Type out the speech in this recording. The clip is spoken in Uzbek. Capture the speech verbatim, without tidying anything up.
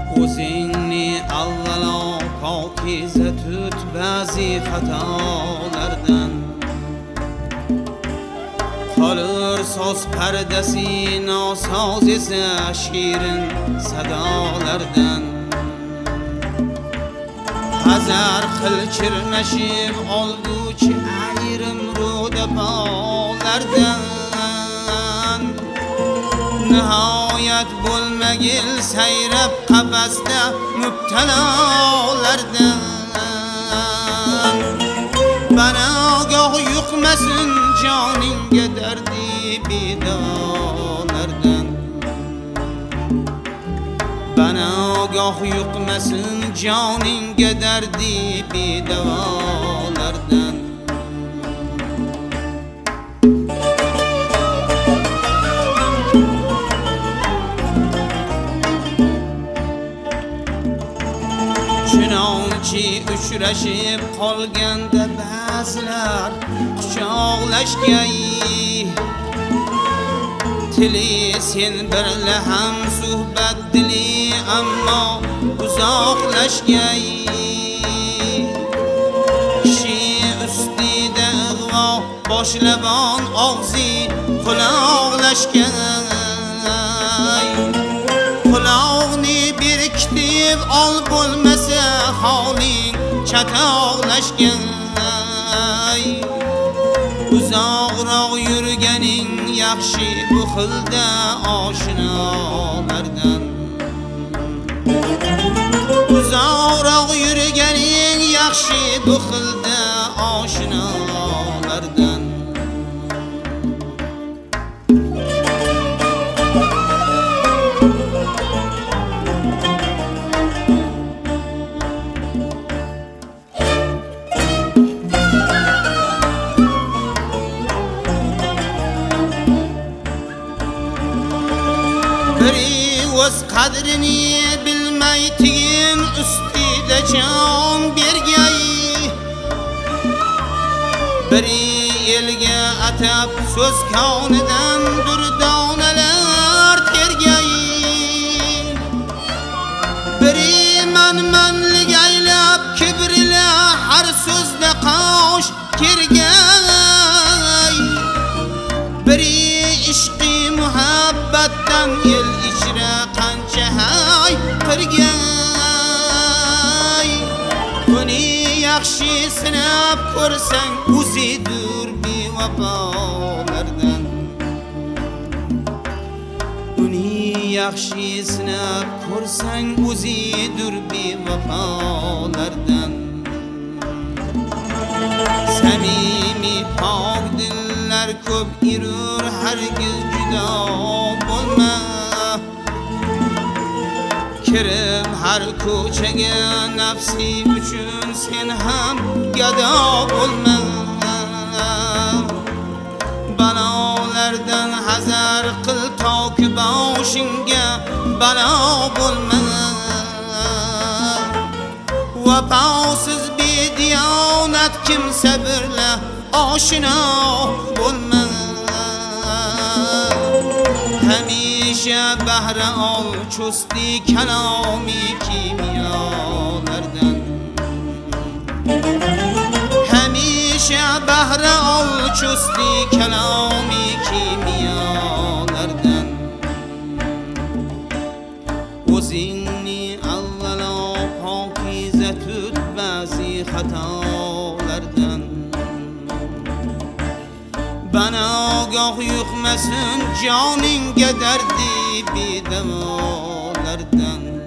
o'zingni avvalo pokiza tut ba'zi xatolardan. Qolur so'z pardasi nosoz esa shirin sadolardan. Hazar qil chirmashib olguchi ayrim ro'dabolardan. Nihoyat bo'lmagil sayrab qafasda mubtalolardan. Bana ogoh yuqmasin joningga dardi bedolardan. Bana ogoh yuqmasin joningga dardi bedolardan. Chunonchi uchrashib qolganda ba'zilar quchoqlashgay, tili sen birla ham suhbat dili ammo uzoqlashgay. Kishi ustida ig'vo boshlabon og'zi quloqlashgay. Quloqni berkitib ol bo'lmasa holing chatoqlashgay. Uzoqroq yurganing yaxshi bu xilda oshnolardan. Uzoqroq yurganing yaxshi bu xilda oshnolardan. Biri o'z qadrini bilmay tiyin ustida jon bergay. Biri elga atab so'z konidan durdonalar tergay. Biri man-manlik aylab kibrila har so'zda qosh kergay. Biri ishqi muhabbatdan el ichra qancha hay qirgay. Buni yaxshi sinab ko'rsang o'zidur bevafolardan. Buni yaxshi sinab ko'rsang o'zidur bevafolardan. Samimiy pok dillar ko'p irur hargiz judo bo'lma. Kirim har ko'chaga nafsi uchun sen ham gado bo'lma. Balolardan hazar qil toki boshingga balo bo'lma. Vafosiz bediyonat kimsa birla oshno bo'lma. Hamisha bahra ol cho'sti kalomi kimyolardan. Hamisha bahra ol cho'sti kalomi kimyolardan. O'zingni avvalo pokiza tut ba'zi xatolardan. Bana ogoh yuqmasin joningga dardi bedamolardan.